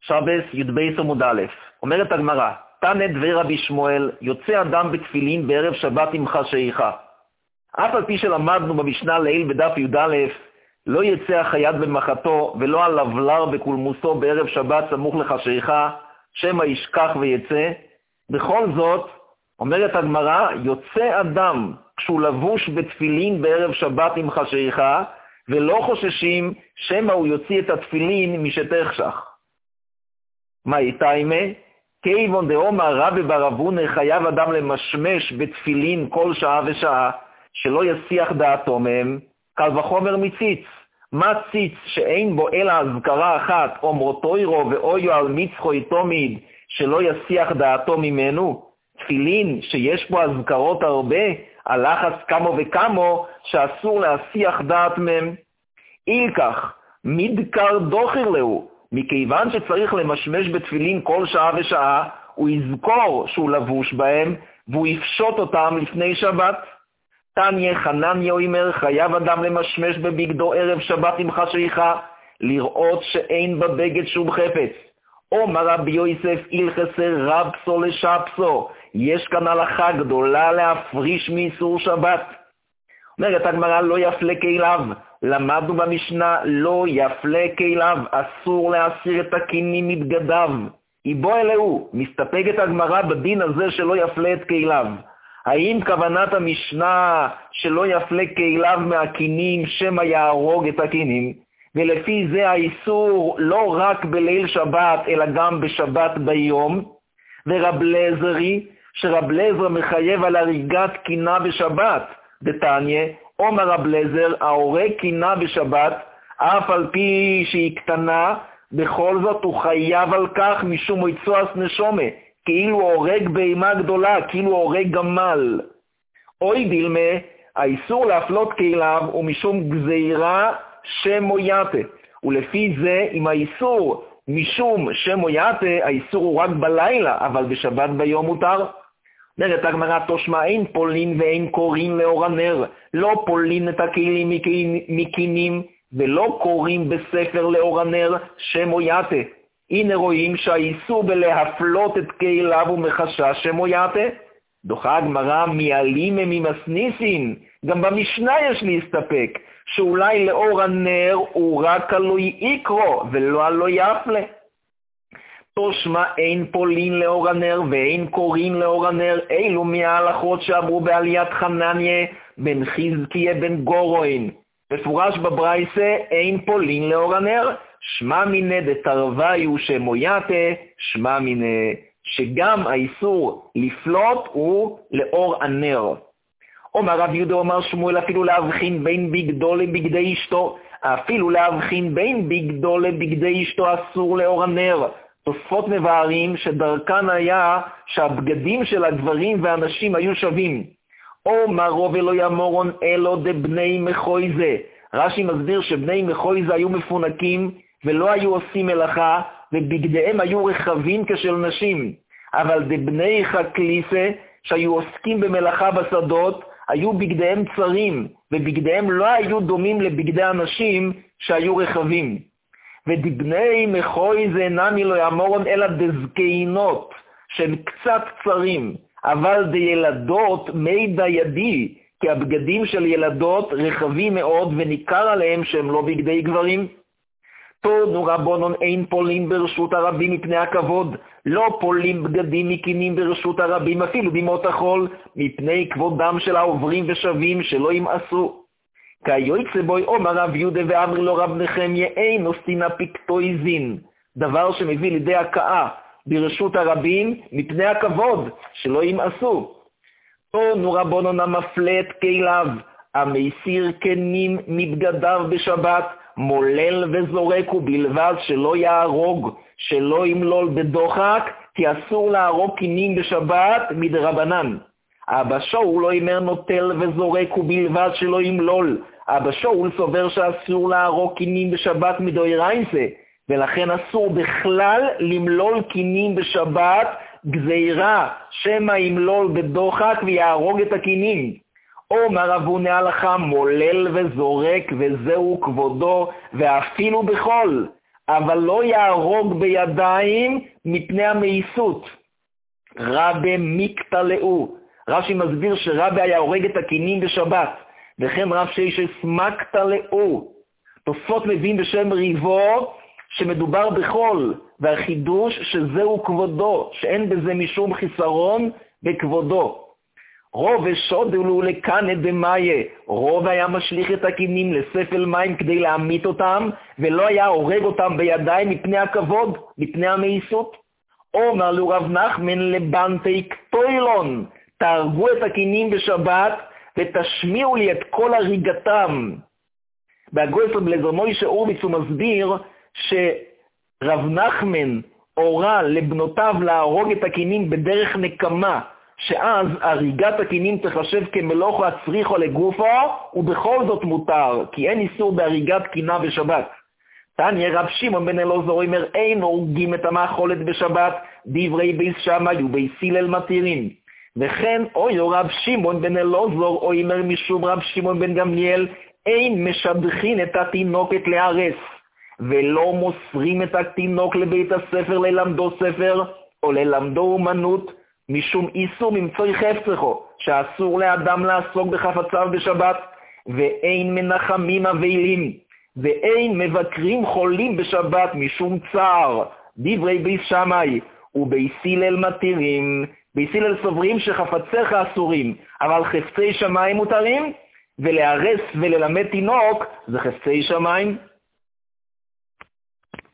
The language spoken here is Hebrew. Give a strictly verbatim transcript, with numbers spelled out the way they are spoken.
שבס י"ב עמוד א', אומרת הגמרא, תנא דבי רבי שמואל, יוצא אדם בתפילין בערב שבת עם חשאיך. אף על פי שלמדנו במשנה לעיל בדף י"א, לא יצא החייט במחתו ולא הלבלר בקולמוסו בערב שבת סמוך לחשאיך, שמא ישכח ויצא. בכל זאת, אומרת הגמרא, יוצא אדם כשהוא לבוש בתפילין בערב שבת עם חשאיך, ולא חוששים שמא הוא יוציא את התפילין משתחשך. מה איתיימה? כיוון דאמר רבי בר אבונה חייב אדם למשמש בתפילין כל שעה ושעה, שלא יסיח דעתו מהם, קל וחומר מציץ. מה ציץ שאין בו אלא הזכרה אחת, אומרותוירו ואויו על מצחו תמיד, שלא יסיח דעתו ממנו? תפילין שיש בו הזכרות הרבה, הלחץ כמו וכמו, שאסור להסיח דעת מהם. אילכך, מדקר דוחר לו, מכיוון שצריך למשמש בתפילין כל שעה ושעה, הוא יזכור שהוא לבוש בהם, והוא יפשוט אותם לפני שבת. תניא חנניה אומר, חייב אדם למשמש בבגדו ערב שבת עם חשאיך, לראות שאין בבגד שום חפץ. אומר רבי יוסף הלכסה רבסו לשפסו, יש כאן הלכה גדולה להפריש מאיסור שבת. אומרת הגמרא, לא יפלה כליו, למדנו במשנה, לא יפלה כליו, אסור להסיר את הקינים מבגדיו. איבו אלוהו, מסתפקת הגמרא בדין הזה שלא יפלה את כליו. האם כוונת המשנה שלא יפלה כליו מהקינים שמא יהרוג את הקינים? ולפי זה האיסור לא רק בליל שבת אלא גם בשבת ביום. ורב לזרי, שרב לזר מחייב על הריגת קינה בשבת. דתניא, אומר רב לזר, ההורג קינה בשבת, אף על פי שהיא קטנה, בכל זאת הוא חייב על כך משום מויצועס נשומה, כאילו הורג בהמה גדולה, כאילו הורג גמל. אוי דילמה, האיסור להפלות כליו הוא משום גזירה שמויתה, ולפי זה אם האיסור משום שמויתה, האיסור הוא רק בלילה, אבל בשבת ביום מותר. אומרת הגמרא, תושמע, אין פולין ואין קוראים לאור הנר, לא פולין את הכלים מקינים ולא קוראים בספר לאור הנר שמויתה. הנה רואים שהאיסור בלהפלות את כליו הוא מחשש שמויתה. דוחה הגמרא, מיאלים ממסניסין, גם במשנה יש להסתפק, שאולי לאור הנר הוא רק הלוי יקרו ולא הלוי יפלה. תושמע, אין פולין לאור הנר ואין קוראים לאור הנר, אלו מההלכות שאמרו בעליית חנניה בן חזקיה בן גורוין. מפורש בברייסה, אין פולין לאור הנר, שמע מיניה דתרוויו שמויתה, שמע מיניה שגם האיסור לפלוט הוא לאור הנר. אומר רב יהודה אומר שמואל, אפילו להבחין בין בגדו לבגדי אשתו, אפילו להבחין בין בגדו לבגדי אשתו אסור לאור הנר. תוספות מבארים שדרכן היה שהבגדים של הגברים והנשים היו שווים. אומר רוב אלו ימורון אלו דבני מחויזה. רש"י מסביר שבני מחויזה היו מפונקים ולא היו עושים מלאכה, ובגדיהם היו רחבים כשל נשים. אבל דבני חקליסה שהיו עוסקים במלאכה בשדות, היו בגדיהם צרים, ובגדיהם לא היו דומים לבגדי הנשים שהיו רחבים. ודבני מחויזה נמי לא ימורון אלא דזקיינות, שהם קצת צרים, אבל דילדות מידע ידי, כי הבגדים של ילדות רחבים מאוד וניכר עליהם שהם לא בגדי גברים. תונו רבונון, אין פולין ברשות הרבים מפני הכבוד, לא פולין בגדים מקינים ברשות הרבים אפילו בימות החול, מפני כבודם של העוברים ושווים שלא ימאסו. כיוצא בוי אומר רב יהודה ואמר לו רב נחמיה, אין עוסטינה פיקטויזין, דבר שמביא לידי הקאה ברשות הרבים מפני הכבוד שלא ימאסו. תונו רבונון, המפלה את כליו, המסיר קנים מבגדיו בשבת, מולל וזורק ובלבד שלא יהרוג, שלא ימלול בדוחק, כי אסור להרוג קינים בשבת מדרבנן. אבא שאול לא יאמר נוטל וזורק ובלבד שלא ימלול. אבא שאול סובר שאסור להרוג קינים בשבת מדאורייתא, ולכן אסור בכלל למלול קינים בשבת, גזירה שמא ימלול בדוחק ויהרוג את הקינים. אומר רבוני הלכה, מולל וזורק וזהו כבודו, ואפילו בכל, אבל לא יהרוג בידיים מפני המאיסות. רבי מקטלאו. רש"י מסביר שרבי היה הורג את הכינים בשבת, וכן רב ששת מקטלאו. תוספות מבין בשם ריבו שמדובר בחול, והחידוש שזהו כבודו, שאין בזה משום חיסרון בכבודו. רוב ושודלו לקנת דמאיה, רוב היה משליך את הכינים לספל מים כדי להמית אותם, ולא היה הורג אותם בידיים מפני הכבוד, מפני המאיסות. אומר לו רב נחמן לבנטי קטוילון, תהרגו את הכינים בשבת ותשמיעו לי את כל הריגתם. בהגויסר בלזר מוישה אורביץ הוא מסביר שרב נחמן הורה לבנותיו להרוג את הכינים בדרך נקמה, שאז הריגת הכינים תחשב כמלוך הצריחו לגופו, ובכל זאת מותר, כי אין איסור בהריגת קינה בשבת. תניא רב שמעון בן אלעזר אומר, אין הורגים את המאכולת בשבת, דברי בייס שמאי ובייס הלל מתירים. וכן אוי רב שמעון בן אלעזר אומר משום רב שמעון בן גמליאל, אין משדכין את התינוקת לארס, ולא מוסרים את התינוק לבית הספר ללמדו ספר, או ללמדו אומנות, משום איסור ממצוי חפצחו, שאסור לאדם לעסוק בחפציו בשבת, ואין מנחמים אבלים, ואין מבקרים חולים בשבת משום צער, דברי בייס שמאי, ובייס הלל מתירים. בייס הלל סוברים שחפציך אסורים, אבל חפצי שמיים מותרים, ולהרס וללמד תינוק זה חפצי שמיים.